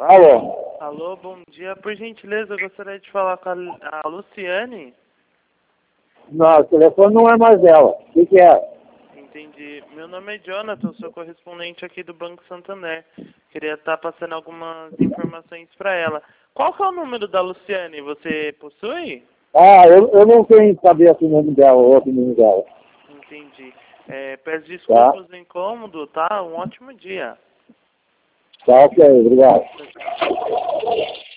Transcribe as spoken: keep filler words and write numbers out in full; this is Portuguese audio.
Alô? Alô, bom dia. Por gentileza, eu gostaria de falar com a, a Luciane. Não, o telefone não é mais dela. O que, que é? Entendi. Meu nome é Jonathan, sou correspondente aqui do Banco Santander. Queria estar passando algumas informações para ela. Qual que é o número da Luciane? Você possui? Ah, eu, eu não tenho cabeça o nome dela, o outro nome dela. Entendi. É, peço Tá? desculpas do incômodo, tá? Um ótimo dia. Tá, ok, obrigado. Tchau, tchau.